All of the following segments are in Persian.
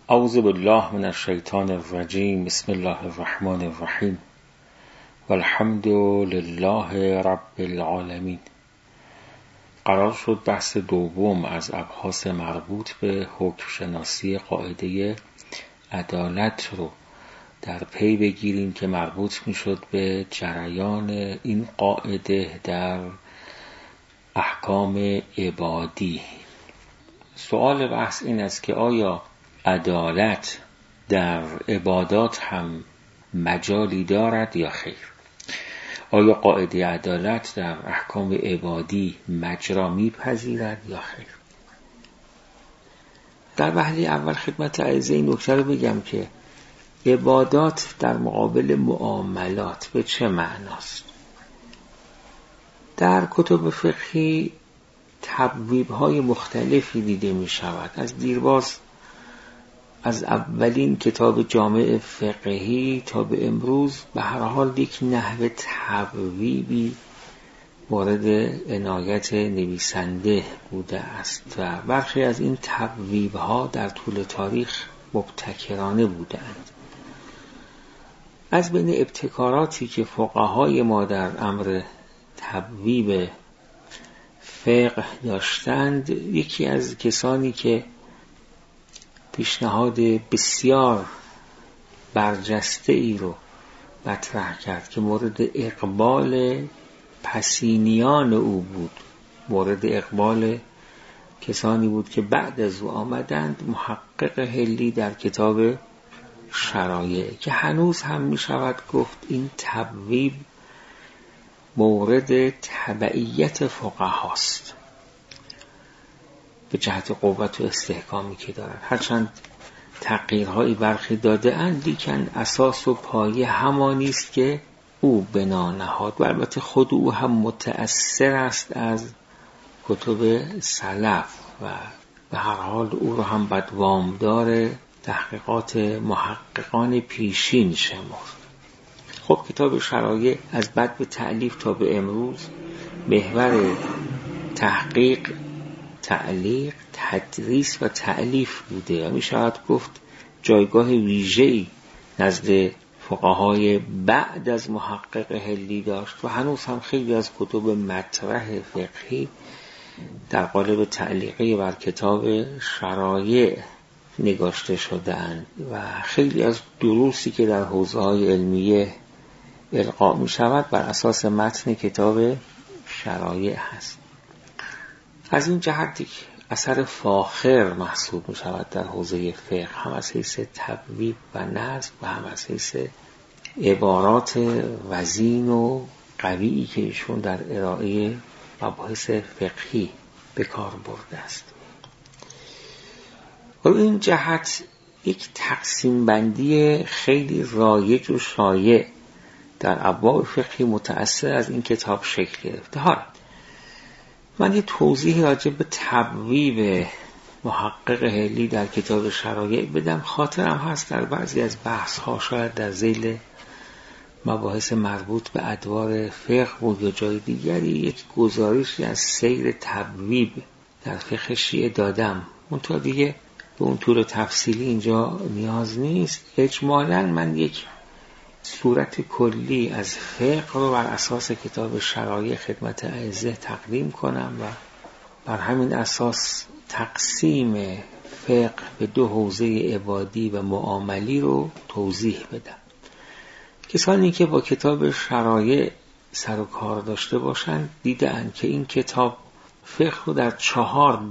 اعوذ بالله من الشیطان الرجیم. بسم الله الرحمن الرحیم والحمد لله رب العالمین. قرار شد بحث دوم از ابحاث مربوط به حکم شناسی قاعده عدالت رو در پی بگیریم که مربوط می شد به جریان این قاعده در احکام عبادی. سوال بحث این است که آیا عدالت در عبادات هم مجالی دارد یا خیر؟ آیا قاعده عدالت در احکام عبادی مجرا میپذیرد یا خیر؟ در وهله اول خدمت عرضه این نکته رو بگم که عبادات در مقابل معاملات به چه معناست؟ در کتب فقهی تبویب‌های مختلفی دیده می شود. از دیرباز از اولین کتاب جامع فقهی تا به امروز به هر حال یک نحو تبویبی مورد عنایت نویسنده بوده است و برخی از این تبویب‌ها در طول تاریخ مبتکرانه بودند. از بین ابتکاراتی که فقهای ما در امر تبویب فقه داشتند، یکی از کسانی که پیشنهاد بسیار برجسته ای رو مطرح کرد که مورد اقبال پسینیان او بود، مورد اقبال کسانی بود که بعد از او آمدند، محقق حلی در کتاب شرایع، که هنوز هم می شود گفت این تبویب مورد تبعیت فقهاست به جهت قوت و استحکامی که دارد. هرچند تغییرهایی برخی داده اند، لیکن اساس و پایه همانی است که او بنا نهاد و البته خود او هم متأثر است از کتب سلف و به هر حال او رو هم بد وامدار تحقیقات محققان پیشین شمرد. خب کتاب شرایع از بعد به تألیف تا به امروز محور تحقیق، تعلیق، تدریس و تألیف بوده و می شود گفت جایگاه ویژه‌ای نزد فقهای بعد از محقق حلی داشت و هنوز هم خیلی از کتب مطرح فقهی در قالب تعلیقی بر کتاب شرایع نگاشته شده اند و خیلی از دروسی که در حوزه‌های علمیه القا می شود بر اساس متن کتاب شرایع هست. از این جهت اثر فاخر محسوب می شود در حوزه فقه، هم از حیث تبویب و نظم و هم از حیث عبارات وزین و قویی که ایشون در ارائه مباحث فقهی به کار برده است. و این جهت یک تقسیم بندی خیلی رایج و شایع در ابواب فقهی متأثر از این کتاب شکل گرفته. حالا من یه توضیح راجع به تبویب محقق حلی در کتاب شرایع بدم. خاطرم هست در بعضی از بحث ها شاید در ذیل مباحث مربوط به ادوار فقه بود یا جای دیگری یک گزارشی از سیر تبویب در فقه شیعه دادم، منتها دیگه به اون طور تفصیلی اینجا نیاز نیست. اجمالاً من یک صورت کلی از فقه رو بر اساس کتاب شرایع خدمت اعزه تقدیم کنم و بر همین اساس تقسیم فقه به دو حوزه عبادی و معاملی رو توضیح بدم. کسانی که با کتاب شرایع سر و کار داشته باشند دیدن که این کتاب فقه رو در 4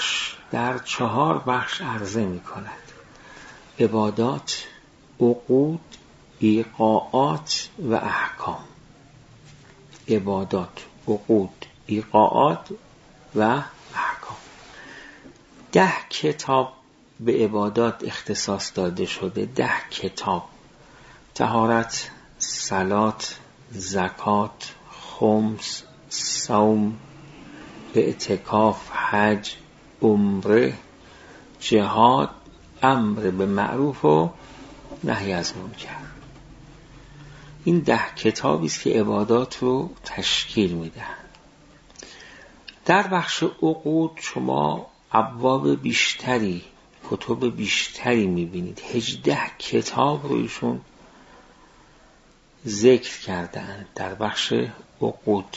بخش عرضه می کند: عبادات، عقود، ایقاعات و احکام. عبادات، عقود، ایقاعات و احکام. 10 کتاب به عبادات اختصاص داده شده. 10 کتاب: طهارت، صلات، زکات، خمس، صوم، اعتکاف، حج، عمره، جهاد، امر به معروف و نهی از منکر. این 10 کتابی است که عبادات رو تشکیل میدن. در بخش عقود شما ابواب بیشتری کتب بیشتری میبینید. 18 کتاب رو ایشون ذکر کردن در بخش عقود.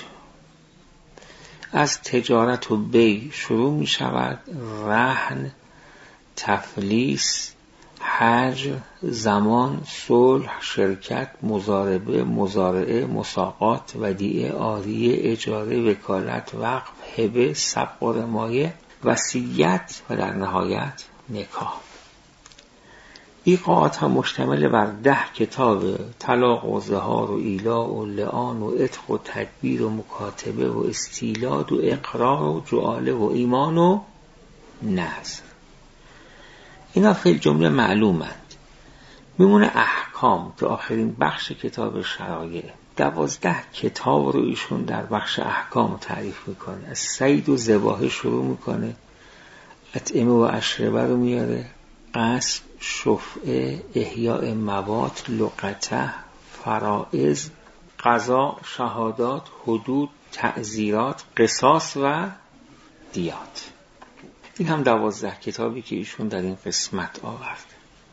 از تجارت و بی شروع می شود، رهن، تفلیس، حجر، زمان، صلح، شرکت، مضاربه، مزارعه، مساقات، ودیعه، عاریه، اجاره، وکالت، وقف، هبه، سبق و رمایه، وصیت و در نهایت نکاح. ایقاعات ها مشتمل بر 10 کتاب: طلاق و ظهار و ایلاء و لعان و عتق و تدبیر و مکاتبه و استیلاد و اقرار و جعاله و ایمان و نذر. اینا فی الجمله معلومند. میمونه احکام که آخرین بخش کتاب شرایع. 12 کتاب رو ایشون در بخش احکام تعریف میکنه. از صید و ذباحه شروع میکنه، اطعمه و اشربه رو میاره، قصب، شفعه، احیاء موات، لقطه، فرائض، قضا، شهادات، حدود، تعزیرات، قصاص و دیات. این هم 12 کتابی که ایشون در این قسمت آورد.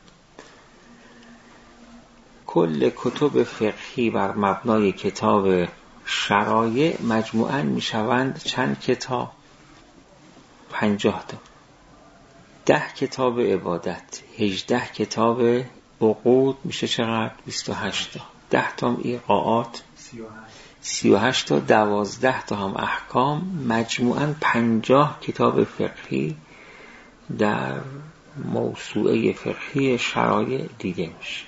کل کتب فقهی بر مبنای کتاب شرایع مجموعاً می شوند چند کتاب؟ 50 تا. 10 کتاب عبادت، 18 کتاب عقود، میشه چقدر؟ 28 تا. 10 تا هم ایقاعات، 38 تا. 12 تا هم احکام. مجموعاً 50 کتاب فقهی در موسوعه فقهی شرایع دیده میشه.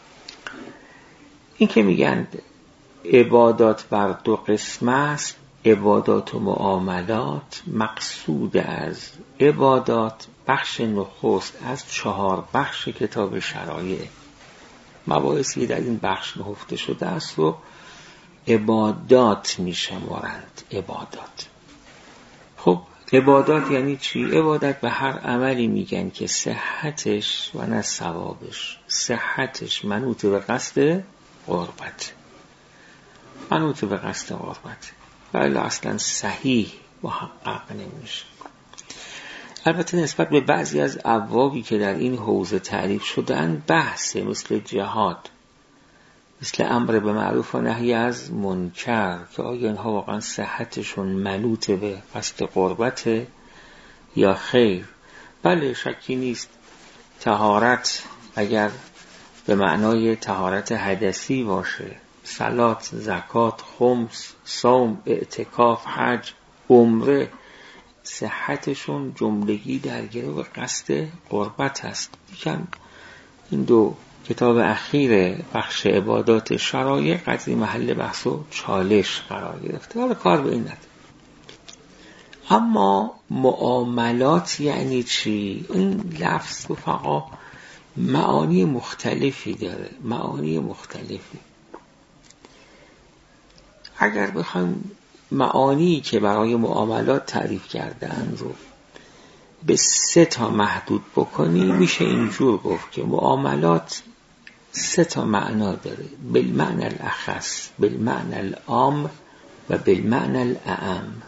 این که میگن عبادات بر 2 قسم است، عبادات و معاملات. مقصود از عبادات بخش نخست از 4 بخش کتاب شرایع، مباحثی در این بخش نهفته شده است و عبادات میشمارند. عبادات، خب عبادات یعنی چی؟ عبادت به هر عملی میگن که صحتش و نه ثوابش، صحتش منوط به قصد قربت، منوط به قصد قربت، ولی اصلا صحیح محقق نمیشه. البته نسبت به بعضی از ابوابی که در این حوزه تعریف شدن بحثه، مثل جهاد، مثل امر به معروف و نهی از منکر، که آیا اینها واقعا صحتشون منوط به قصد قربت یا خیر. بله، شکی نیست طهارت اگر به معنای طهارت حدثی باشه، صلات، زکات، خمس، صوم، اعتکاف، حج، عمره، صحتشون جملگی در گرو قصد قربت هست. یکم این 2 کتاب اخیر بخش عبادات شرایع قدری محل بحث و چالش قرار گرفته، حالا کار به این نداره. اما معاملات یعنی چی؟ این لفظ رفقا معانی مختلفی داره، معانی مختلفی. اگر بخوایم معانی که برای معاملات تعریف کردن رو به 3 تا محدود بکنیم، میشه اینجور گفت که معاملات 3 تا معنا داره: بالمعنى الاخص، بالمعنى العام و بالمعنى الاعم.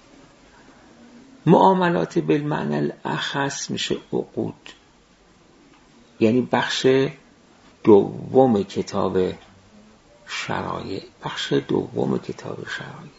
معاملات بالمعنى الاخص میشه عقود، یعنی بخش 2 کتاب شرایع، بخش 2 کتاب شرایع.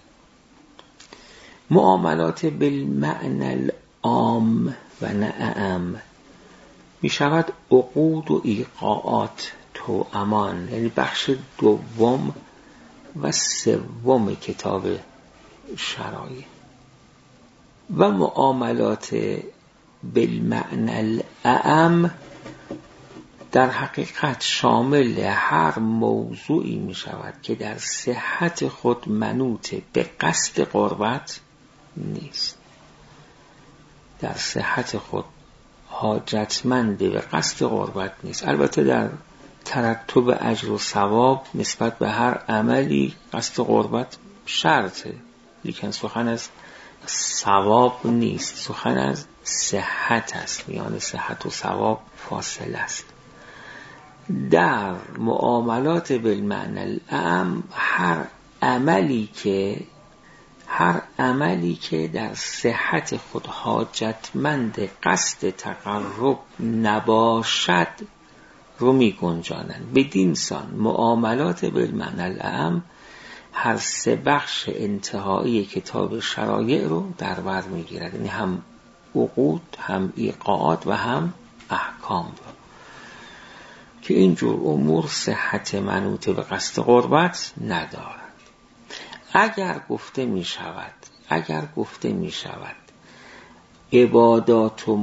معاملات بالمعنى العام و نه اعم می شود عقود و ایقاعات توامان، یعنی بخش 2 و 3 کتاب شرایع. و معاملات بالمعنى الاعم در حقیقت شامل هر موضوعی می شود که در صحت خود منوط به قصد قربت نیست، در صحت خود حاجتمند به قصد قربت نیست. البته در ترتب اجر و ثواب نسبت به هر عملی قصد قربت شرطه، لیکن سخن از ثواب نیست، سخن از صحت است، میان صحت و ثواب فاصله است. در معاملات بالمعنى الاعم هر عملی که هر عملی که در صحت خود حاجتمند قصد تقرب نباشد رو می گنجانند. بدین سان معاملات بالمعنی الاعم هر سه بخش انتهایی کتاب شرایع رو در بر می گیرد، یعنی هم عقود، هم ایقاعات و هم احکام رو، که اینجور امور صحت منوط به قصد قربت ندارد. اگر گفته می شود عبادات و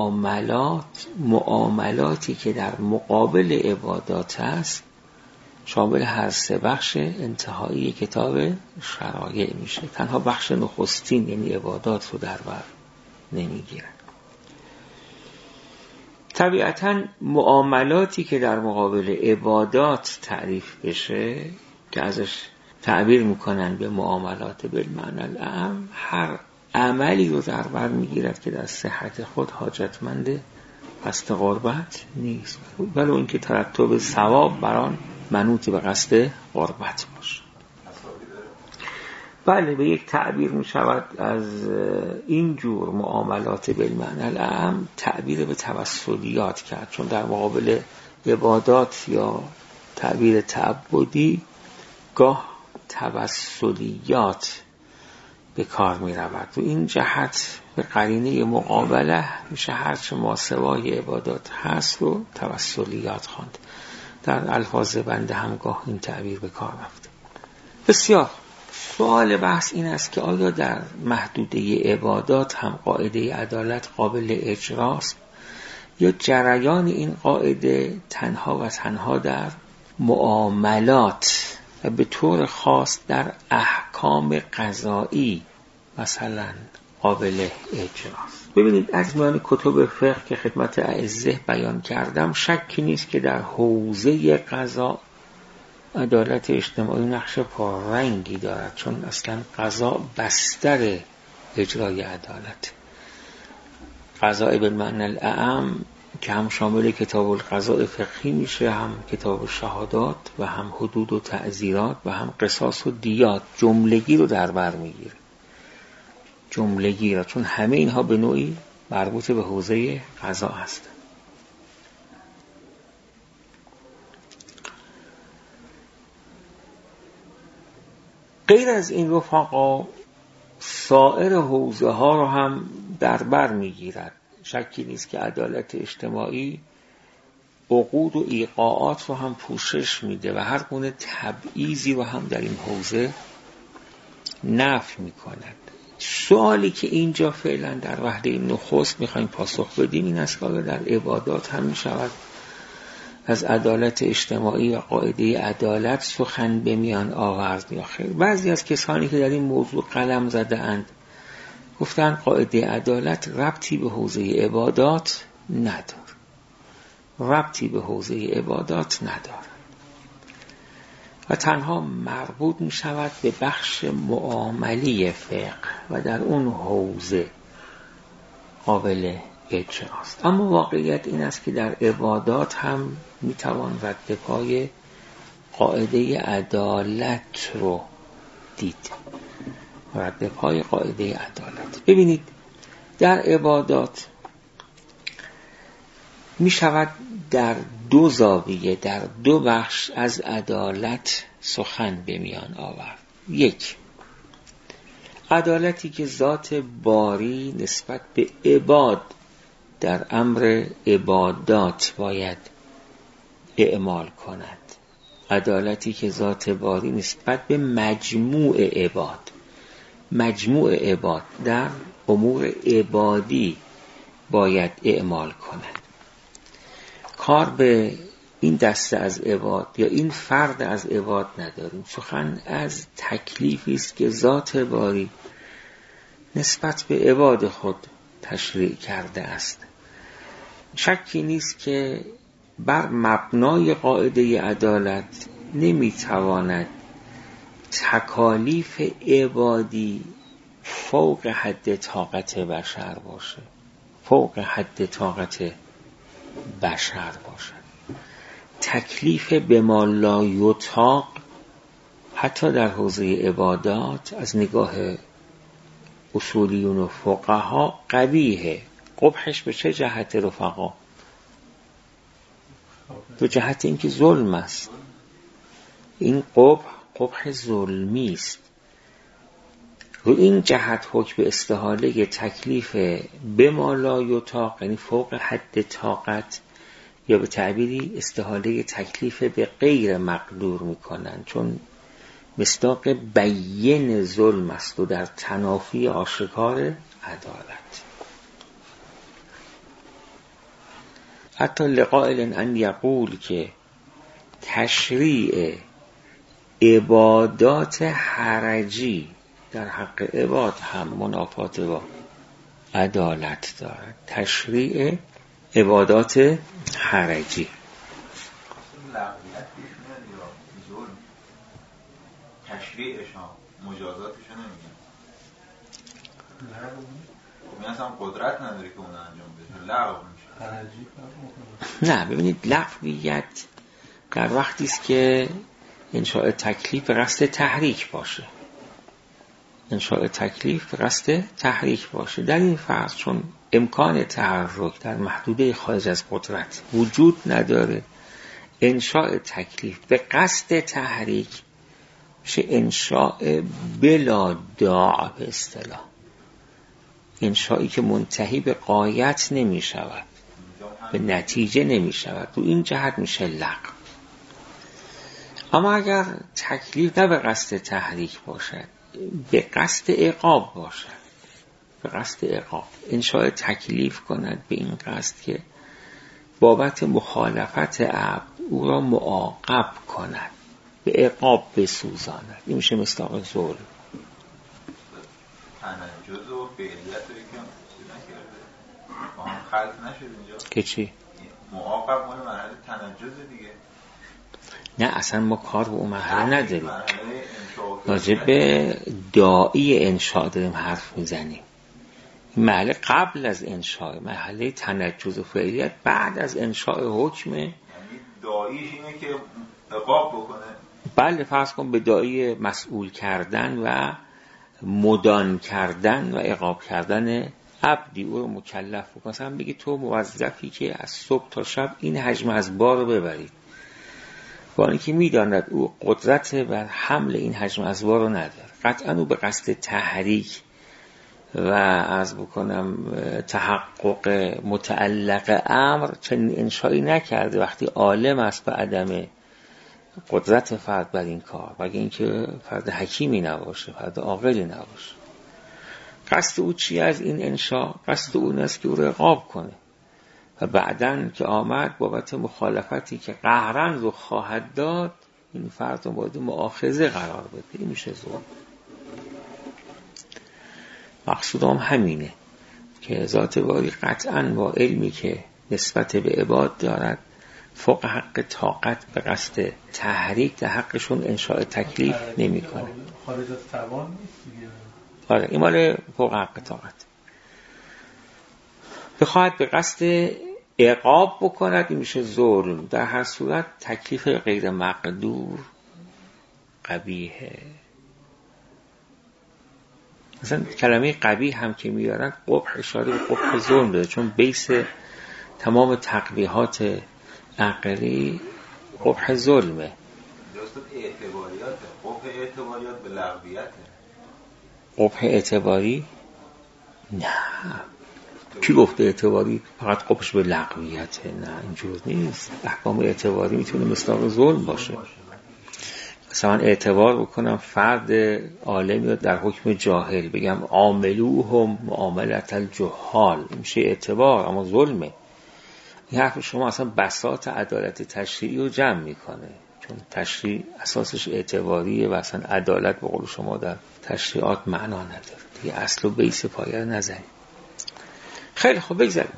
معاملاتی که در مقابل عبادات است شامل هر سه بخش انتهایی کتاب شرایع میشه. تنها بخش نخستین یعنی عبادات رو در بر نمیگیره. طبیعتاً معاملاتی که در مقابل عبادات تعریف بشه که ازش تعبیر میکنن به معاملات بالمعنی الاعم، هر عملی رو در بر میگیرد که در صحت خود حاجتمند قصد قربت نیست، ولو اینکه ترتب ثواب بر آن منوط به قصد قربت باشه. بله، به یک تعبیر می شود از این جور معاملات بالمعنی الاعم تعبیر به توسلیات کرد، چون در مقابل عبادات یا تعبیر تعبدی گاه توسلیات به کار می رود. و این جهت به قرینه مقابله میشه هرچه ماسوای عبادات هست رو توسلیات خواند. در الفاظ بنده همگاه این تعبیر به کار رفته. بسیار سوال بحث این است که آیا در محدوده عبادات هم قاعده عدالت قابل اجراست یا جریان این قاعده تنها و تنها در معاملات و به طور خاص در احکام قضایی مثلا قابل اجراست؟ ببینید، از میان کتب فقه که خدمت اعزه بیان کردم شکی نیست که در حوزه قضا عدالت اجتماعی نقش پررنگی دارد، چون اصلا قضا بستر اجرای عدالت. قضاء بالمعنی الاعم که هم شامل کتاب القضاء فقهی میشه، هم کتاب شهادات و هم حدود و تعزیرات و هم قصاص و دیات، جملگی رو در بر میگیره. جملگی را، چون همه اینها به نوعی مربوط به حوزه قضا هست. غیر از این رفقا سایر حوزه ها رو هم در بر میگیرد. شکی نیست که عدالت اجتماعی عقود و ایقاعات رو هم پوشش میده و هر گونه تبعیضی رو هم در این حوزه نفی میکند. سوالی که اینجا فعلا در وهله نخست میخوایم پاسخ بدیم این است که در عبادات هم میشود از عدالت اجتماعی و قاعده عدالت سخن به میان آورد یا خیر؟ بعضی از کسانی که در این موضوع قلم زده اند گفتن قاعده عدالت ربطی به حوزه عبادات ندارد و تنها مربوط می شود به بخش معاملی فقه و در اون حوزه قابل اجراست. اما واقعیت این است که در عبادات هم می توان رد پای قاعده عدالت رو دید. رد پای قاعده عدالت. ببینید، در عبادات می شود در دو زاویه، در دو بخش از عدالت سخن به میان آورد. یک، عدالتی که ذات باری نسبت به عباد در امر عبادات باید اعمال کند. عدالتی که ذات باری نسبت به مجموع عباد در امور عبادی باید اعمال کند. کار به این دسته از عباد یا این فرد از عباد نداریم. سخن از تکلیفی است که ذات باری نسبت به عباد خود تشریع کرده است. شکی نیست که بر مبنای قاعده عدالت نمیتواند تکالیف عبادی فوق حد طاقت بشر باشد. تکلیف به ما لا یطاق حتی در حوزه عبادات از نگاه اصولیون و فقها قبیحه. قبحش به چه جهت رفقا؟ به جهت اینکه ظلم است. این قبح ظلمی است. رو این جهت حکم به استحاله تکلیف به ما لا یطاق، یعنی فوق حد طاقت، یا به تعبیری استحاله تکلیف به غیر مقدور میکنن، چون مصداق بیین ظلم است و در تنافی آشکار عدالت. حتی لقائل ان یقول که تشریع عبادات حرجی در حق عباد هم منافات با عدالت دارد. تشریع عبادات حرجی تشریعشان مجازاتشان نمیگن، خب اصلا قدرت نداره که اون انجام بده، لغو میشه. نه ببینید، لغویت در وقتی است که انشاء تکلیف به قصد تحریک باشه. انشاء تکلیف به قصد تحریک باشه. در این فرض چون امکان تحرک در محدوده خارج از قدرت وجود نداره، انشاء تکلیف به قصد تحریک میشه انشاء بلا داع، به اصطلاح انشائی که منتهی به غایت نمی شود، به نتیجه نمی شود. تو این جهت میشه لغو. اما اگر تکلیف نه به قصد تحریک باشد، به قصد عقاب باشد، به قصد عقاب انشاء تکلیف کند به این قصد که بابت مخالفت عبد او را معاقب کند، به عقاب بسوزاند، این میشه مصداق ظلم. تنجز و فعلیت رو یکم نکرده با هم خلط نشد اینجا که چی؟ معاقب مال مرحله تنجز دیگه. نه اصلا ما کار به اون مرحله نداریم، راجع به داعی انشاء داریم حرف میزنیم. این مرحله قبل از انشاء، مرحله تنجز و فعلیت بعد از انشاء حکمه. یعنی داعیش اینه که عقاب بکنه. بله، فرض کن به داعی مسئول کردن و مدان کردن و عقاب کردن عبدی، او رو مکلف بکن. مثلا بگی تو موظفی که از صبح تا شب این حجم از بار رو ببرید، با اینکه میداند او قدرت بر حمل این حجم از بار رو نداره. قطعا او به قصد تحریک و عرض بکنم تحقق متعلق امر چنین انشایی نکرده وقتی عالم است به عدم قدرت فرد بر این کار، مگه اینکه فرد حکیمی نباشه، فرد عاقلی نباشه. قصد او چی از این انشاء؟ قصد او است که او رو عقاب کنه و بعدن که آمد بابت مخالفتی که قهرن رو خواهد داد، این فرد رو باید مؤاخذه قرار بده. این میشه ظلم. مقصودم همینه که ذات باری قطعاً با علمی که نسبت به عباد دارد فوق حق طاقت به قصد تحریک در حقشون انشاء تکلیف نمی کنه. خارج از توان نیست دیگه. آره، این مال فوق حق طاقت. بخواهد به قصد عقاب بکند، این میشه ظلم. در هر صورت تکلیف غیر مقدور قبیحه. مثلا کلمه قبیح هم که میارن قبح اشاره به قبح ظلم داره، چون بیس تمام تقبیحات عقلی قبح ظلمه. درست اعتباریات، قبح اعتباریات به لغویته. قبح اعتباری؟ نه، کی گفته اعتباری فقط قبحش به لغویته؟ نه، اینجور نیست. احکام اعتباری میتونه مصداق ظلم باشه. مثلا اعتبار بکنم فرد عالمی در حکم جاهل، بگم عاملوهم معاملت الجهال، میشه اعتبار، اما ظلمه. این حرف شما اصلا بساط عدالت تشریعی رو جمع میکنه، چون تشریع اساسش اعتباریه و اصلا عدالت به قول شما در تشریعات معنا نداره دیگه. اصل و بیس پایه رو نزنید. خیلی خوب، بگذاریم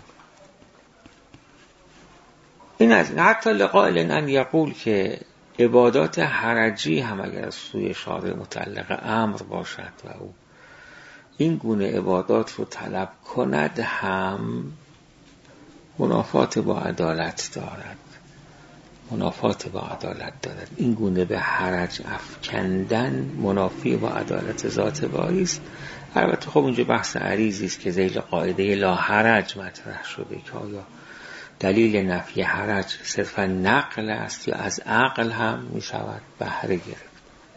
این از این. حتی لقائل ان یقول که عبادات حرجی هم اگر از سوی شارع متعلق امر باشد و او این گونه عبادات رو طلب کند هم منافات با عدالت دارد. منافات با عدالت دارد. این گونه به حرج افکندن منافی با عدالت ذات باری است. البته خب اینجا بحث عریضی است که ذیل قاعده لا حرج مطرح شده که آیا دلیل نفی حرج صرفا نقل است یا از عقل هم می شود بهره گرفت.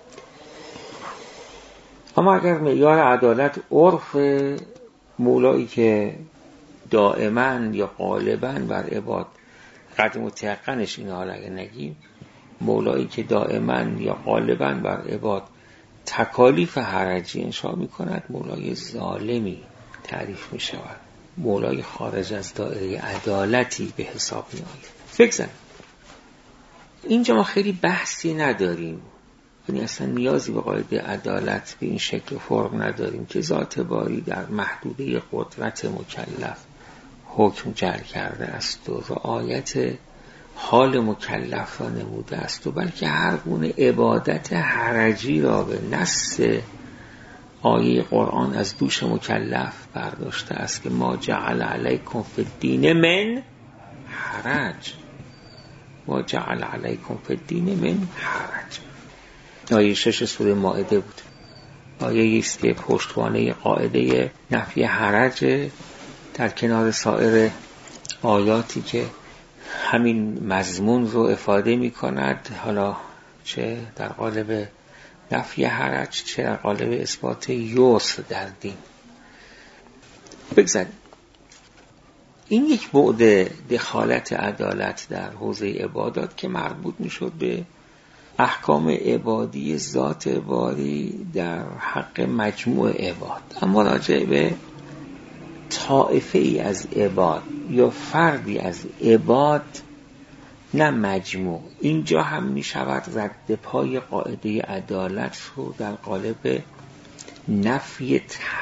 اما اگر معیار عدالت عرف مولایی که دائما یا غالبا بر عباد قدم و تیقنش این حال اگر نگیم مولایی که دائما یا غالبا بر عباد تکالیف حرجی انشاء می کند مولای ظالمی تعریف می شود، مولای خارج از دایره عدالتی به حساب می آید. بگذاریم اینجا ما خیلی بحثی نداریم، یعنی اصلا نیازی به قاعده عدالت به این شکل فرم نداریم که ذات باری در محدوده قدرت مکلف حکم جعل کرده است و رعایت حال مکلف را نموده است و بلکه هر گونه عبادت حرجی را به نص آیه قرآن از دوش مکلف برداشته است که ما جعل علیکم فی الدین من حرج، ما جعل علیکم فی الدین من حرج. آیه 6 سوره مائده بود. آیه است که پشتوانه قاعده نفی حرج در کنار سایر آیاتی که همین مضمون رو افاده می کند، حالا چه در قالب نفی حرج چه در قالب اثبات یسر در دین. بگذاریم این یک بعد دخالت عدالت در حوزه عبادات که مربوط می شد به احکام عبادی ذات باری در حق مجموع عباد. اما راجع به طائفه ای از عباد یا فردی از عباد نه مجموع، اینجا هم می شود رد پای قاعده عدالت رو در قالب نفی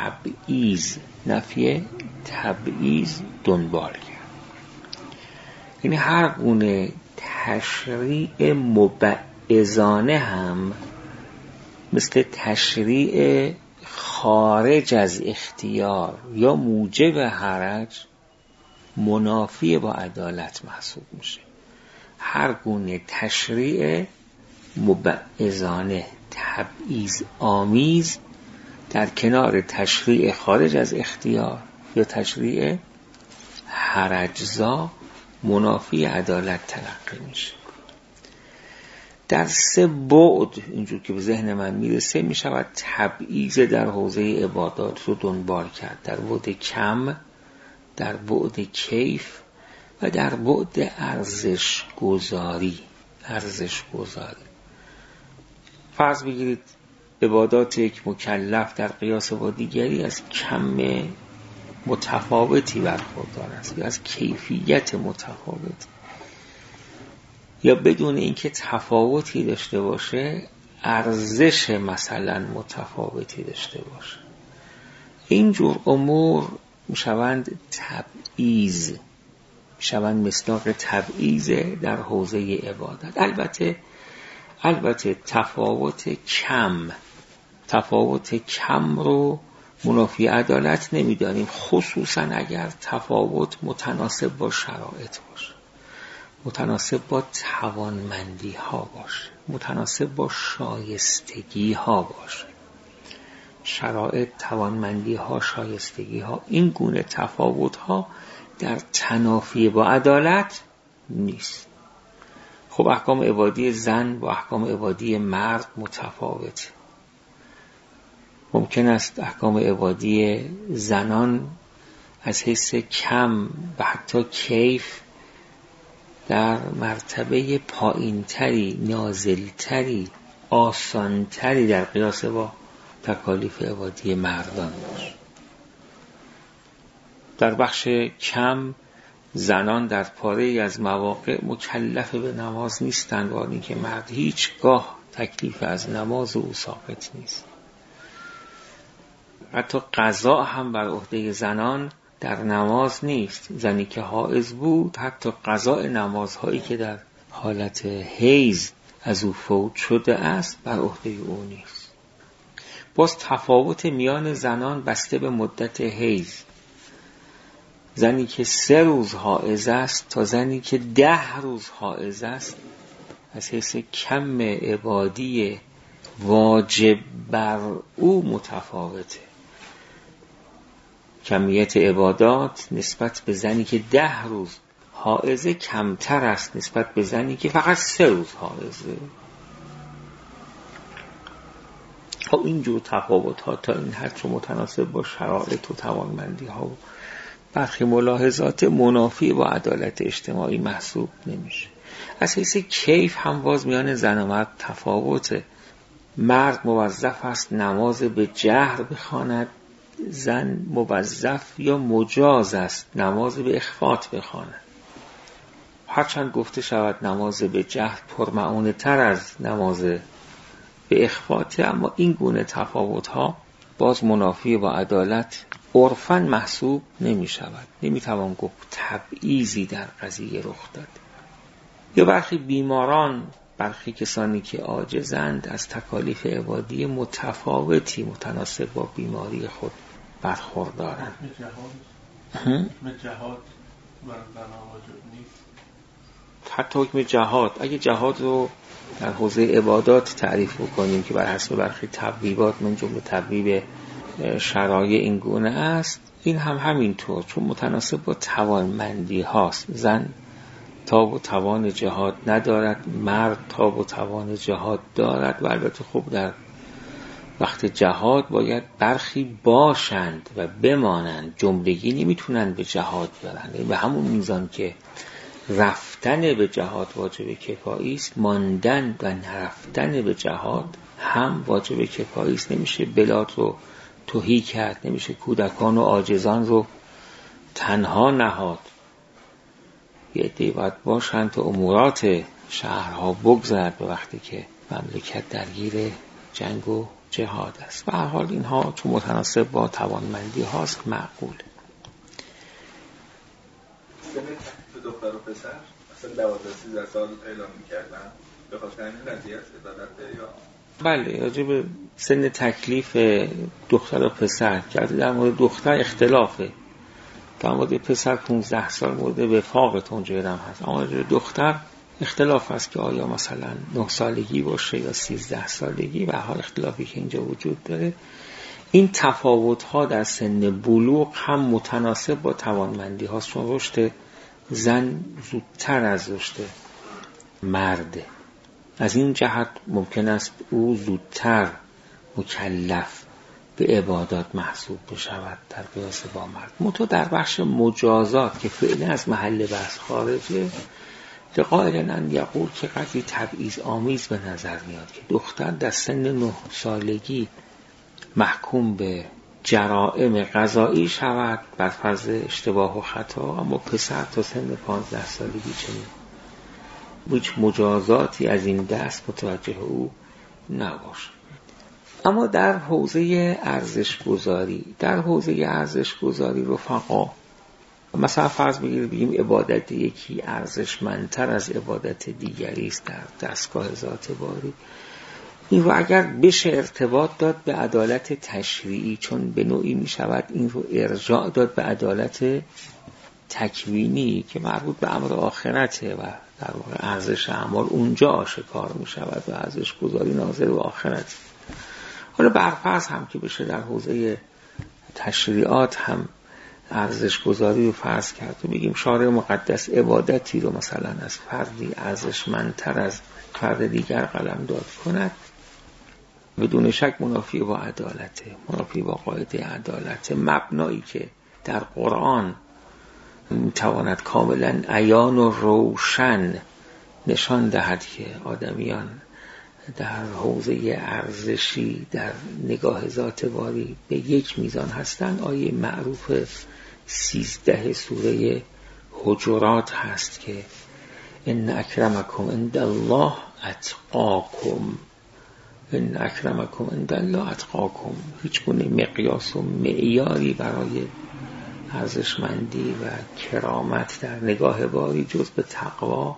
تبعیض دنبال کرد. یعنی هر گونه تشریع مبعضانه هم مثل تشریع خارج از اختیار یا موجب حرج منافی با عدالت محسوب میشه. هر گونه تشریع مبعضانه تبعیض آمیز در کنار تشریع خارج از اختیار یا تشریع حرجزا منافی عدالت تلقی میشه. در 3 بعد اینجور که به ذهن من میرسه میشود تبعیض در حوزه عبادات رو دنبال کرد، در بعد کم، در بعد کیف و در بعد ارزش گذاری. فرض بگیرید عبادات یک مکلف در قیاس با دیگری از کم متفاوتی برخوردار است یا از کیفیت متفاوتی، یا بدون اینکه تفاوتی داشته باشه ارزش مثلا متفاوتی داشته باشه. اینجور امور میشوند تبعیض، میشوند مصداق تبعیض در حوزه عبادت. البته تفاوت کم رو منافی عدالت نمیدانیم، خصوصا اگر تفاوت متناسب با شرایط باشه، متناسب با توانمندی ها باشه، متناسب با شایستگی ها باشه. شرایط، توانمندی ها، شایستگی ها، این گونه تفاوت ها در تنافی با عدالت نیست. خب احکام عبادی زن با احکام عبادی مرد متفاوته. ممکن است احکام عبادی زنان از حیث کم و حتی کیف در مرتبه پایینتری، نازلتری، آسانتری در قیاس با تکالیف عبادی مردان باشه. در بخش کم زنان در پاره از مواقع مکلف به نماز نیستند، و اینکه مرد هیچگاه تکلیف از نماز او ساقط نیست. حتی قضا هم بر عهده زنان در نماز نیست. زنی که حائض بود حتی قضاء نمازهایی که در حالت حیض از او فوت شده است بر عهده او نیست. باز تفاوت میان زنان بسته به مدت حیض. زنی که 3 روز حائض است تا زنی که 10 روز حائض است از حیث کم عبادی واجب بر او متفاوته. کمیت عبادات نسبت به زنی که 10 روز حائضه کمتر است نسبت به زنی که فقط 3 روز حائضه. خب اینجور تفاوت ها تا این حد چون متناسب با شرایط و توانمندی ها و برخی ملاحظات منافی با عدالت اجتماعی محسوب نمیشه. از حیث کیف هم باز میان زن و مرد تفاوته. مرد موظف است نماز به جهر بخواند، زن موظف یا مجاز است نماز به اخفات بخواند. هرچند گفته شود نماز به جهر پرمعونه تر از نماز به اخفاته، اما این گونه تفاوت ها باز منافی با عدالت عرفاً محسوب نمی شود. نمی توان گفت تبعیضی در قضیه رخ داد. یا برخی بیماران، برخی کسانی که عاجزند از تکالیف عبادی متفاوتی متناسب با بیماری خود برخوردارند. جهاد نیست. حتی حکم جهاد، اگه جهاد رو در حوزه عبادات تعریف بکنیم که بر حسب برخی تبویبات من جمله تبویب شرایع این گونه است، این هم همینطور چون متناسب با توانمندی هاست. زن تاب و توان جهاد ندارد، مرد تاب و توان جهاد دارد و البته خب در وقت جهاد باید برخی باشند و بمانند، جملگی نمیتونن به جهاد برند. به همون میزان که رفتن به جهاد واجب کفایی است، ماندن و نرفتن به جهاد هم واجب کفایی است. نمیشه بلاد رو تهی کرد، نمیشه کودکان و عاجزان رو تنها نهاد. یه عده‌ای باید باشند تا امورات شهرها بگذرد به وقتی که مملکت درگیر جنگ و جهاد است. به هر حال اینها چون متناسب با توانمندی هاست معقول. دختر و پسر اصلا 12-13 سال اعلام می‌کردن به خاطر این قضیه عدالت یا بله، راجع به سن تکلیف دختر و پسر کرده. در مورد دختر اختلافه، در مورد پسر 15 سال مورد وفاق تنجیرم هست، اما راجع به دختر اختلاف هست که آیا مثلا 9 سالگی باشه یا 13 سالگی. و حال اختلافی که اینجا وجود داره این تفاوت ها در سن بلوغ هم متناسب با توانمندی هاست، چون رشد زن زودتر از رشد مرده. از این جهت ممکن است او زودتر مکلف به عبادات محسوب بشود در قیاس با مرد. منتها در بخش مجازات که فعلا از محل بحث خارجه، قائل ان یقول که قدری تبعیض آمیز به نظر میاد که دختر در سن 9 سالگی محکوم به جرائم قضایی شود بر فرض اشتباه و خطا، اما پسر تا سن 15 سالگی چنین هیچ مجازاتی از این دست متوجه او نباشه. اما در حوزه ارزش گذاری رفقا، مثلا فرض بگیم عبادت یکی ارزشمندتر از عبادت دیگری است در دستگاه ذات باری، این رو اگر بشه ارتباط داد به عدالت تشریعی، چون به نوعی می شود این رو ارجاع داد به عدالت تکوینی که مربوط به امر آخرته و در واقع ارزش اعمال اونجا آشکار می شود و ارزش گذاری ناظر به آخرت. حالا برفرض هم که بشه در حوزه تشریعات هم ارزش گذاری رو فرض کرد و بگیم شارع مقدس عبادتی رو مثلا از فردی ارزشمندتر از فرد دیگر قلمداد کند، بدون شک منافی با عدالته، منافی با قاعده عدالت، مبنایی که در قرآن میتواند کاملا عیان و روشن نشان دهد که آدمیان در حوزه ارزشی در نگاه ذات باری به یک میزان هستند. آیه معروف 13 سوره حجرات هست که ان اکرمکم عند الله اتقاکم، ان اکرمکم عند الله اتقاکم. هیچ گونه مقیاس و معیاری برای ارزشمندی و کرامت در نگاه باری جز به تقوا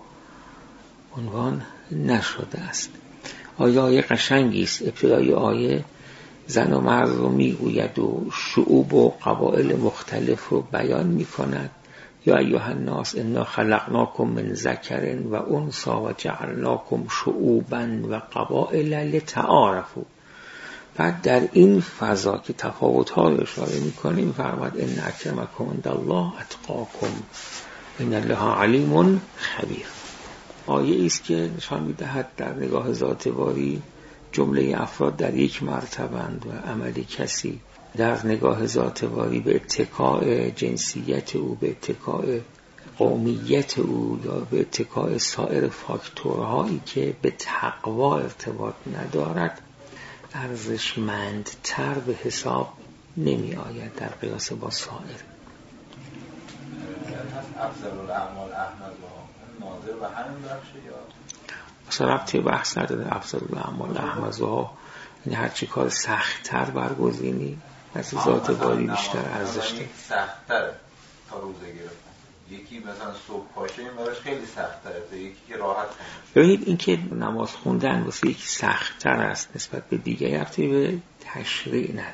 عنوان نشده است. آیه قشنگی است. ابتدای آیه زن و مرد رو میگوید و شعوب و قبایل مختلف رو بیان میکند. یا ایها الناس انا خلقناکم من ذکر و انثی و جعلناکم شعوبا و قبائل لتعارفوا. بعد در این فضا که تفاوت‌ها رو اشاره می‌کنیم فرمود ان اکرمکم عند الله اتقاکم ان الله علیم خبیر. آیه است که نشان می‌دهد در نگاه ذات باری جمله افراد در یک مرتبه‌اند و عمل کسی در نگاه ذات باری به اتکاء جنسیت او، به اتکاء قومیت او یا به اتکاء سایر فاکتورهایی که به تقوا ارتباط ندارد ارزشمندتر به حساب نمی آید در قیاس با سایر. افضل الاعمال احمد و ناظر به همین بخشه یا مثلا ربطی بحث نداره. افضل الاعمال احمد و یعنی هرچی کار سخت‌تر برگزینی از ذات باری بیشتر ارزش داره. سخت‌تره تا روزه گرفتن. یکی مثلا صبح پاشه این براش خیلی سخت‌تره تا یکی که راحت کنه. ببینید این که نماز خوندن واسه یکی سخت‌تر است نسبت به دیگه ربطی به تشریع نداره.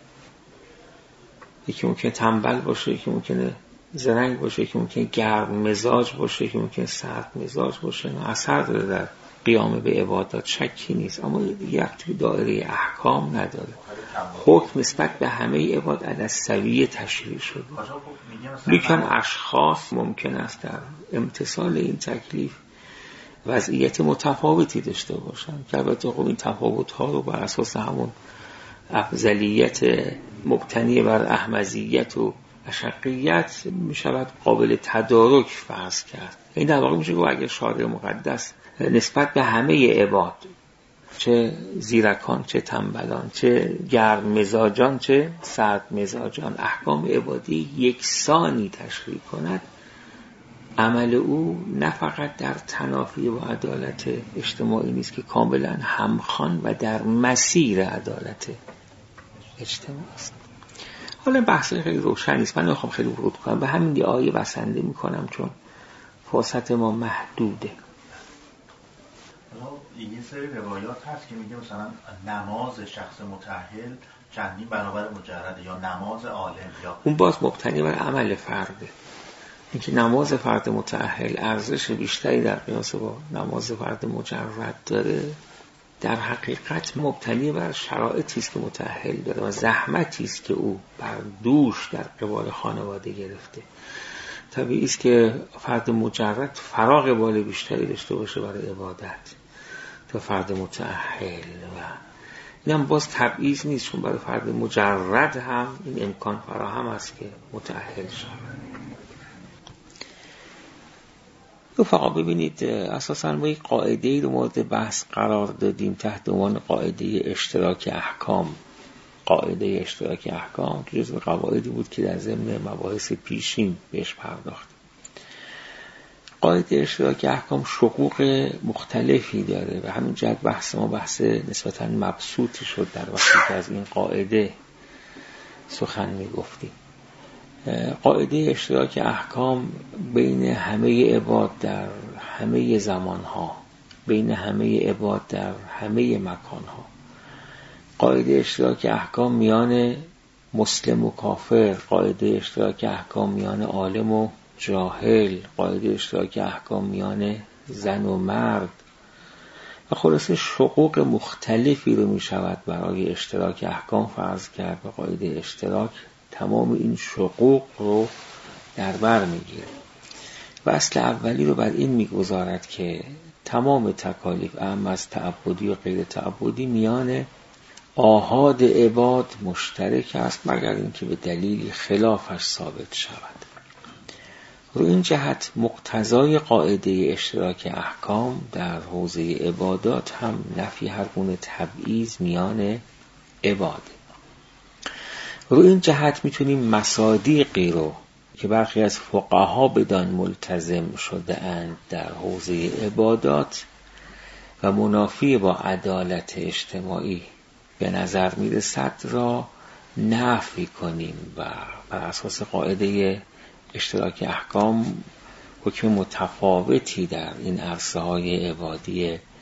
یکی ممکنه تنبل باشه، یکی ممکنه زرنگ باشه، یکی ممکنه گرم مزاج باشه، یکی ممکنه سرد مزاج باشه. نه اثر داره در قیام به عبادات، شکی نیست، اما دیگه ربطی به دایره احکام نداره. حکم نسبت به همه عباد علی السویه تشریع شده. لیکن اشخاص ممکن است در امتثال این تکلیف وضعیت متفاوتی داشته باشن که البته خب این تفاوت‌ها رو بر اساس همون افضلیت مبتنی بر احمدیت و اشقیت می شود قابل تدارک فرض کرد. این در واقع میشه که اگر شارع مقدس نسبت به همه عباد، چه زیرکان، چه تنبلان، چه گرم مزاجان، چه سرد مزاجان، احکام عبادی یکسانی تشریع کند، عمل او نه فقط در تنافی و عدالت اجتماعی نیست که کاملا همخوان و در مسیر عدالت اجتماعی است. حالا بحث خیلی روشن است، من نمیخوام خیلی ورود کنم، به همین آیه بسنده میکنم چون فرصت ما محدوده. این سری روایات هست که میگه مثلا نماز شخص متأهل چندین برابر مجرد یا نماز عالم، یا اون باز مبتنی بر عمل فرده. اینکه نماز فرد متأهل ارزش بیشتری در قیاس با نماز فرد مجرد داره در حقیقت مبتنی بر شرایطی است که متأهل داره و زحمتی است که او بر دوش در قبال خانواده گرفته. طبیعی است که فرد مجرد فراغ بال بیشتری داشته باشه برای عبادت تا فرد متأهل و این هم باز تبعیض نیست، چون برای فرد مجرد هم این امکان فراهم است که متأهل شود. فقط ببینید اساساً ما یک قاعده‌ای رو مورد بحث قرار دادیم تحت عنوان قاعده اشتراک احکام. قاعده اشتراک احکام که جزو قواعدی بود که در ضمن مباحث پیشین بهش پرداختیم. قاعده اشتراک احکام شقوق مختلفی داره و همین جهت بحث ما بحث نسبتاً مبسوطی شد در وقتی که از این قاعده سخن می‌گفتیم. قاعده اشتراک احکام بین همه عباد در همه زمانها، بین همه عباد در همه مکانها. قاعده اشتراک احکام میان مسلم و کافر، قاعده اشتراک احکام میان عالم و جاهل، قاعده اشتراک احکام میان زن و مرد و خلاصه شقوق مختلفی رو می شود برای اشتراک احکام فرض کرد و قاعده اشتراک تمام این شقوق رو در بر میگیره و اصل اولی رو بر این میگذارد که تمام تکالیف اعم از تعبدی و غیر تعبدی میان آحاد عباد مشترک است مگر اینکه به دلیلی خلافش ثابت شود. رو این جهت مقتضای قاعده اشتراک احکام در حوزه عبادات هم نفی هر گونه تبعیض میان عباد. رو این جهت میتونیم مصادیقی رو که برخی از فقها بدان ملتزم شده اند در حوزه عبادات و منافی با عدالت اجتماعی به نظر میرسد را نفی کنیم و بر اساس قاعده اشتراک احکام حکم متفاوتی در این عرصه های عبادی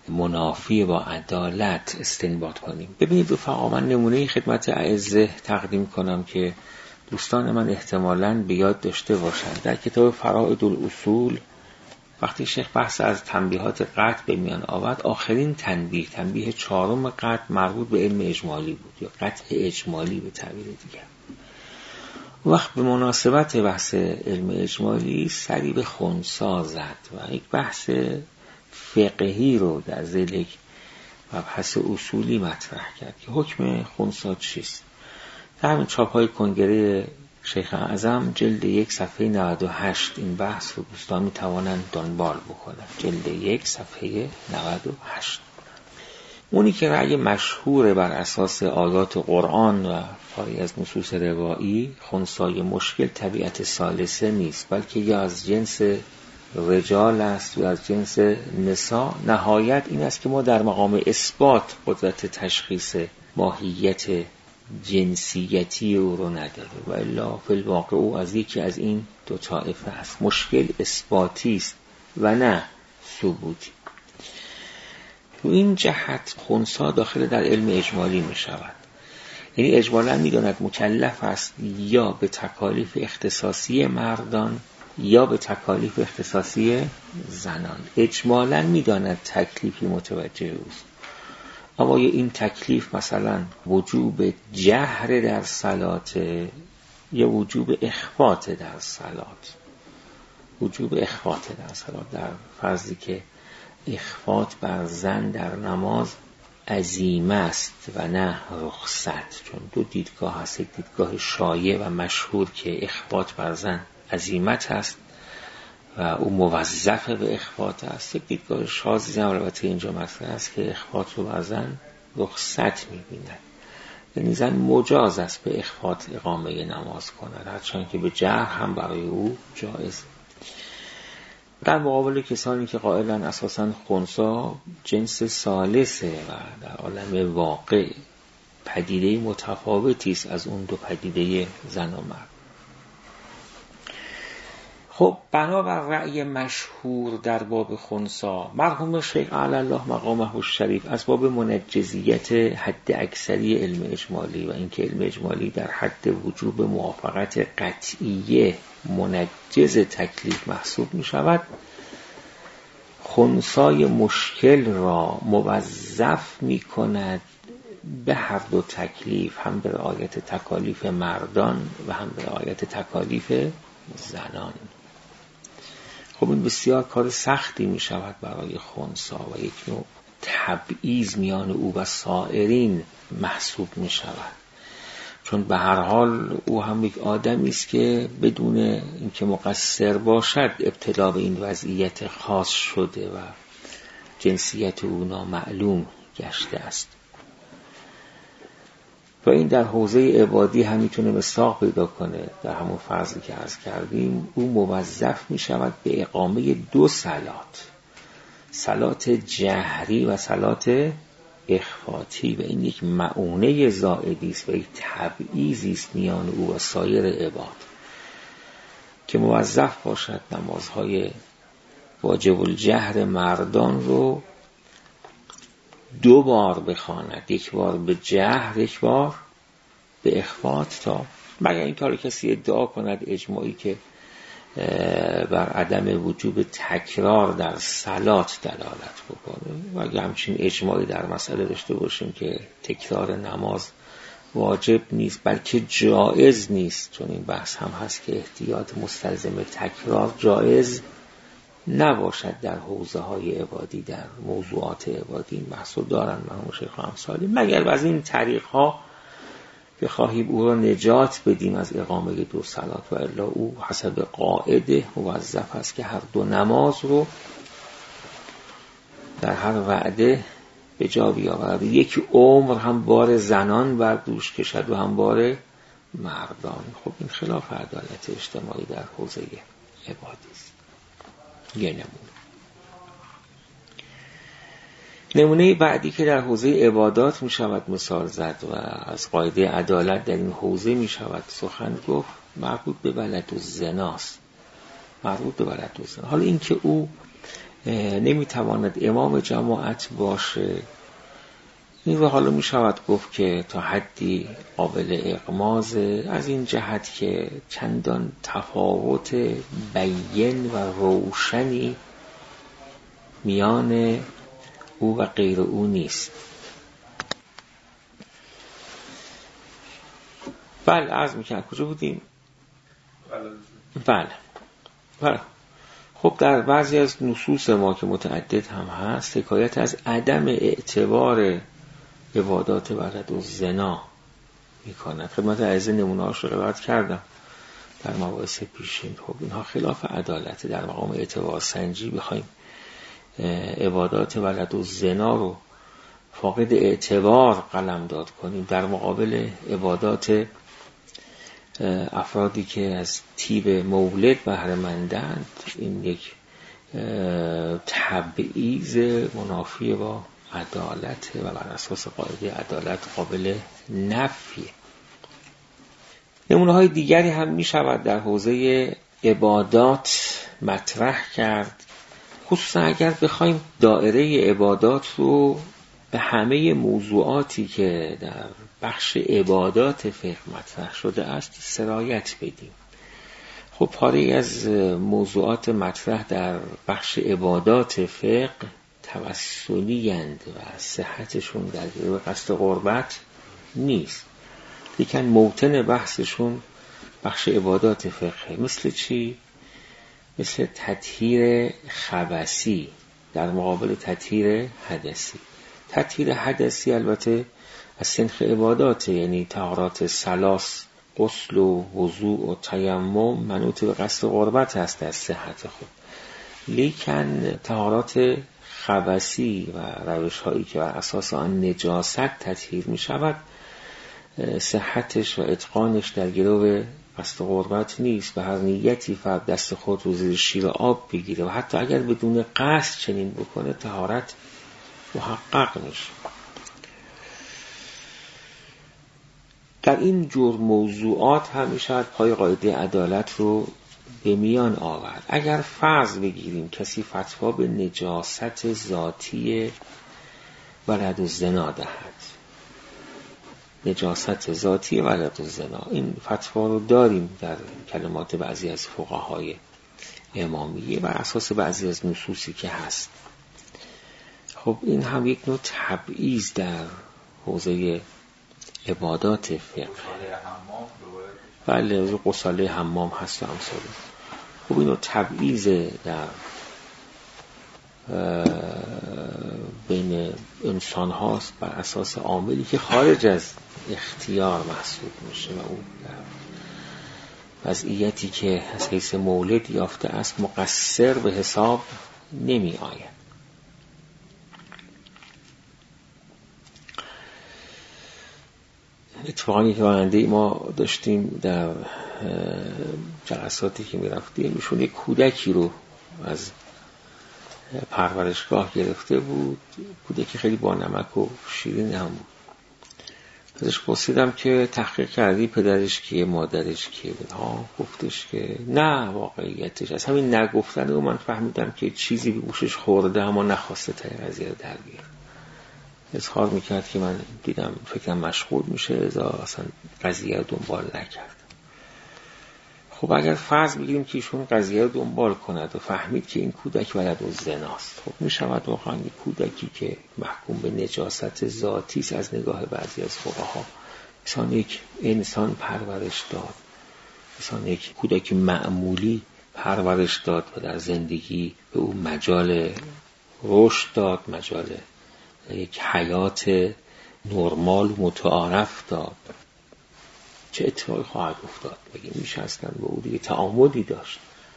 منافی با عدالت استنباط کنیم. ببینید رفقا، من نمونه خدمت اعزه تقدیم کنم که دوستان من احتمالاً به یاد داشته باشند. در کتاب فرائد الاصول وقتی شیخ بحث از تنبیهات قطع به میان آورد، آخرین تنبیه 4 قطع مربوط به علم اجمالی بود یا قطع اجمالی به تعبیر دیگر. وقت به مناسبت بحث علم اجمالی سری به خنثی زد و یک بحث فقهی رو در ذیل یک مبحث اصولی مطرح کرد که حکم خنثی چیست. در همین چاپ‌های کنگره شیخ اعظم جلد 1 صفحه 98 این بحث رو دوستان میتوانند دنبال بکنند. جلد 1 صفحه 98. اونی که رأی مشهور بر اساس آیات قرآن و فارغ از نصوص روایی، خنثی مشکل طبیعت ثالثه نیست، بلکه یا از جنس رجال است یا از جنس نساء. نهایت این است که ما در مقام اثبات قدرت تشخیص ماهیت جنسیتی او رو نداره و الا فی الواقع او از یکی از این 2 طایفه است. مشکل اثباتی است و نه ثبوتی. تو این جهت خنثی داخل در علم اجمالی می شود. یعنی اجمالا می داند مکلف است یا به تکالیف اختصاصی مردان یا به تکالیف اختصاصی زنان. اجمالا می داند تکلیفی متوجه اوست. اما این تکلیف مثلا وجوب جهر در صلات یا وجوب اخفات در صلات. وجوب اخفات در صلات در فرضی که اخفات بر زن در نماز عزیمه است و نه رخصت، چون 2 دیدگاه هست. یک دیدگاه شایع و مشهور که اخفات بر زن عزیمت است و او موظف به اخفات است. یک دیدگاه شاذی هم البته اینجا مطرح است که اخفات رو بر زن رخصت می‌بیند، یعنی زن مجاز است به اخفات اقامه نماز کند، هرچند که به جهر هم برای او جایز. در مقابل کسانی که قائلن اساساً خنثی جنس ثالثه و در عالم واقع پدیده متفاوتی است از اون 2 پدیده زن و مرد. خب بنابر رأی مشهور در باب خنثی، مرحوم شیخ اعلی الله مقامه الشریف از باب منجزیت حد اکثری علم اجمالی و اینکه علم اجمالی در حد وجوب موافقت قطعیه منجز تکلیف محسوب می شود، خنثی مشکل را موظف می کند به هر 2 تکلیف، هم به رعایت تکالیف مردان و هم به رعایت تکالیف زنان. خب این بسیار کار سختی می شود برای خنثی و یک نوع تبعیض میان او و سائرین محسوب می شود، چون به هر حال او هم یک آدمی است که بدون اینکه مقصر باشد ابتلا به این وضعیت خاص شده و جنسیت او نامعلوم گشته است و این در حوزه عبادی هم میتونه مصداق پیدا کنه. در همون فرضی که عرض کردیم او موظف می شود به اقامه 2 صلات، صلات جهری و صلات اخفاتی، و این یک معونه زائدی است و یک تبعیضی است میان او و سایر عباد که موظف باشد نمازهای واجب الجهر مردان رو 2 بار بخواند، 1 بار به جهر 1 بار به اخفات، تا مگر این کار کسی ادعا کند اجماعی که بر عدم وجوب تکرار در صلات دلالت بکنه و اگر همچین اجماعی در مسئله داشته باشیم که تکرار نماز واجب نیست بلکه جایز نیست، چون این بحث هم هست که احتیاط مستلزم تکرار جایز نباشد در حوزه های عبادی، در موضوعات عبادی این بحث رو دارن مرحوم شیخ امثالی، مگر از این طریق ها که خواهیم او را نجات بدیم از اقامه 2 صلات و الا او حسب قاعده موظف است که هر 2 نماز رو در هر وعده به جا بیاورد، 1 عمر هم بار زنان بر دوش کشد و هم بار مردان. خب این خلاف عدالت اجتماعی در حوزه عبادی است. یه نمونه بعدی که در حوزه عبادات می شود مثال زد و از قاعده عدالت در این حوزه می شود سخن گفت، مربوط به ولد الزنا است. مربوط به ولد الزنا. حالا این که او نمیتواند امام جماعت باشه، این رو حالا می شود گفت که تا حدی قابل اغماز از این جهت که چندان تفاوت بیین و روشنی میان او و غیر او نیست. بله عرض میکنم کجا بودیم؟ بله. خب در بعضی از نصوص ما که متعدد هم هست حکایت از عدم اعتبار عبادات ولد و زنا میکنن. خدمت عزیز نمونه هاش رو روایت کردم در مباحث پیشین. خب اینها خلاف عدالت. در مقام اعتبار سنجی بخوایم عبادات ولد و زنا رو فاقد اعتبار قلمداد کنیم در مقابل عبادات افرادی که از طیب مولد بهره مندند، این یک تبعیض منافی با عدالت و بر اساس قاعده عدالت قابل نفیه. نمونه های دیگری هم می شود در حوزه عبادات مطرح کرد، خصوصا اگر بخوایم دایره عبادات رو به همه موضوعاتی که در بخش عبادات فقه مطرح شده است سرایت بدیم. خب پاره از موضوعات مطرح در بخش عبادات فقه توسلی اند و صحتشون در گروه قصد قربت نیست، لیکن موطن بحثشون بخش عبادات فقه. مثل چی؟ مثل تطهیر خبثی در مقابل تطهیر حدثی. تطهیر حدثی البته از سنخ عبادات، یعنی طهارات ثلاث، غسل و وضوء و تیمم منوط به قصد قربت هست از صحت خود، لیکن طهارات خبثی و روش هایی که بر اساس آن نجاست تطهیر می شود صحتش و اتقانش در گروه قصد قربت نیست. به هر نیتی فرد دست خود رو زیر شیر آب بگیره و حتی اگر بدون قصد چنین بکنه طهارت محقق میشه. در این جور موضوعات هم میشود پای قاعده عدالت رو به میان آورد. اگر فرض بگیریم کسی فتوا به نجاست ذاتی ولد و زنا دهد، نجاست ذاتی ولد و زنا، این فتوا رو داریم در کلمات بعضی از فقهای امامیه بر اساس بعضی از نصوصی که هست. خب این هم یک نوع تبعیض در حوزه عبادات فقه. بله غساله حمام هست و امثال. خب این نوع تبعیض در بین انسان هاست بر اساس عاملی که خارج از اختیار محسوب میشه و اون وضعیتی که از حیث مولد یافته است مقصر به حساب نمی آید. اتفاقی که راننده ما داشتیم در جلساتی که می رفتیم، ایشون یک کودکی رو از پرورشگاه گرفته بود، کودکی خیلی با نمک و شیرین هم بود. ازش پرسیدم که تحقیق کردی پدرش کیه مادرش کیه؟ گفتش که نه، واقعیتش از همین نگفتن و من فهمیدم که چیزی به گوشش خورده اما نخواسته تا قضیه رو در بیاره. اظهار میکرد که من دیدم فکرم مشغول میشه ازا اصلا قضیه رو دنبال نکرد. خب اگر فرض بگیریم که ایشون قضیه رو دنبال کند و فهمید که این کودک ولد و زناست، خب میشود واقعا این کودکی که محکوم به نجاست ذاتی است از نگاه بعضی از فقها مثلا یک انسان پرورش داد، مثلا یک کودک معمولی پرورش داد و در زندگی به او مجال رشد داد، مجال یک حیات نرمال و متعارف داد، چه اتفاقی خواهد افتاد؟ بگیم میشه اصلا به او دیگه تعاملی داشت.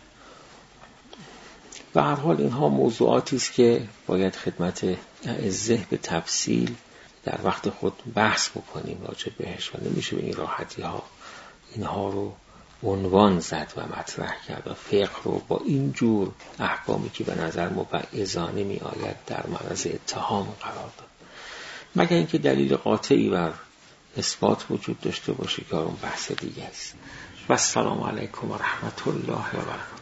به هر حال اینها موضوعاتی است که باید خدمت اعزه به تفصیل در وقت خود بحث بکنیم راجع بهش و نمیشه به این راحتی ها اینها رو عنوان زد و مطرح کرد و فقه رو با این جور احکامی که به نظر مبعضانه می آید در معرض اتهام قرار داد، مگر اینکه دلیل قاطعی بر اثبات وجود داشته باشه که اون بحث دیگه است. و السلام علیکم و رحمت الله و برکاته.